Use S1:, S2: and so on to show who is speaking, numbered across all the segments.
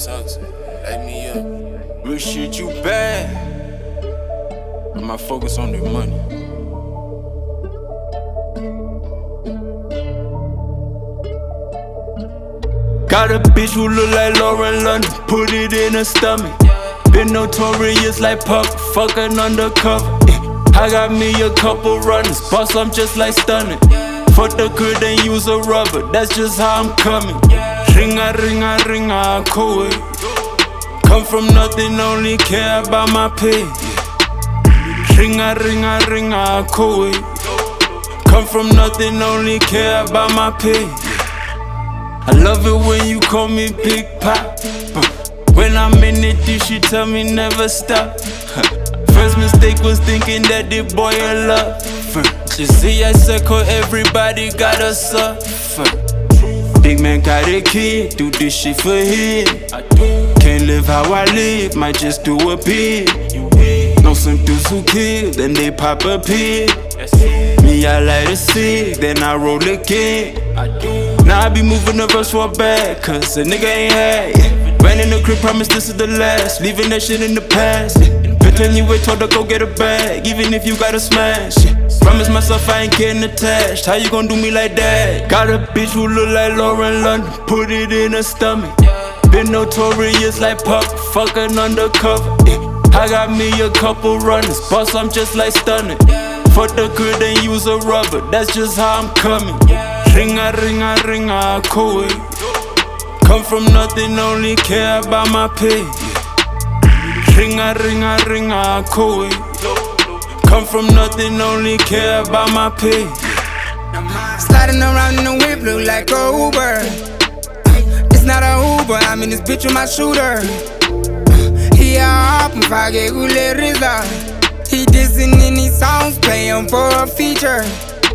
S1: Talk to me. Light me up.
S2: Real shit, you bad. I'ma focus on the money. Got a bitch who look like Lauren London, put it in her stomach. Been notorious like Puff, fucking undercover. I got me a couple runners, boss, I'm just like stunning. Fuck the crib and use a rubber, that's just how I'm coming. Ringa, ringa, ringa, cool. Come from nothing, only care about my pay. Ringa, ringa, ringa, cool. Come from nothing, only care about my pay. I love it when you call me Big Pop. When I'm in it, this shit tell me never stop. First mistake was thinking that the boy in love. You see, I circle, everybody gotta suffer. Big man got a kid, do this shit for him. Can't live how I live, might just do a bit. Know some dudes who kill, then they pop a pig. Me, I light a cig, then I roll again. Now I be moving the verse for a bag, cause a nigga ain't had. Ran in the crib, promise this is the last. Leaving that shit in the past. Been telling you wait, told her go get a bag, even if you gotta smash. Promise myself I ain't getting attached. How you gon' do me like that? Got a bitch who look like Lauren London, put it in her stomach. Been notorious like Puff, fucking undercover. I got me a couple runners, boss, I'm just like stunning. Fuck the crib and use a rubber, that's just how I'm coming. Ringa, ringa, ringa, cool. Come from nothing, only care about my pay. Ringa, ringa, ringa, cool. Come from nothing, only care about my pay.
S3: Sliding around in the whip, look like a Uber. It's not a Uber, I'm in this bitch with my shooter. He up and forget who let it out. He dissing in his songs, paying for a feature.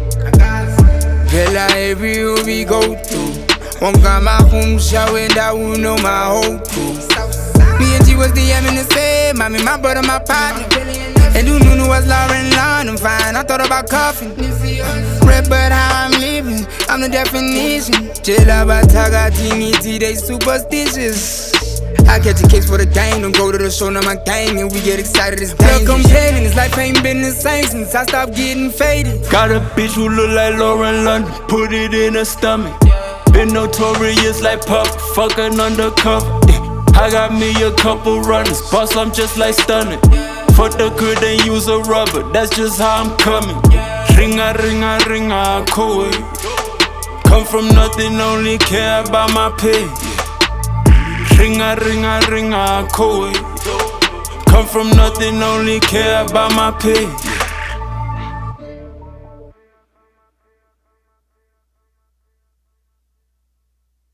S3: Girl, everywhere we go to, won't got my home shower, that will know my whole crew. Me and G was the M in the same, mommy, my brother, my partner. And you knew was Lauren London, fine, I thought about coughing. Red, but how I'm living, I'm the definition. Chill about Taga, T, they superstitious. I catch a case for the game, don't go to the show, now my gang, and we get excited, it's dangerous. Look, I'm playing, this life ain't been the same since I stopped getting faded.
S2: Got a bitch who look like Lauren London, put it in her stomach. Been notorious like Puff, fucking undercover. I got me a couple runners, boss, I'm just like stunning. Fuck the crib and use a rubber, that's just how I'm coming. Ringa, ringa, ringa, cool. Come from nothing, only care about my pay. Ringa, ringa, ringa, cool. Come from nothing, only care about my pay.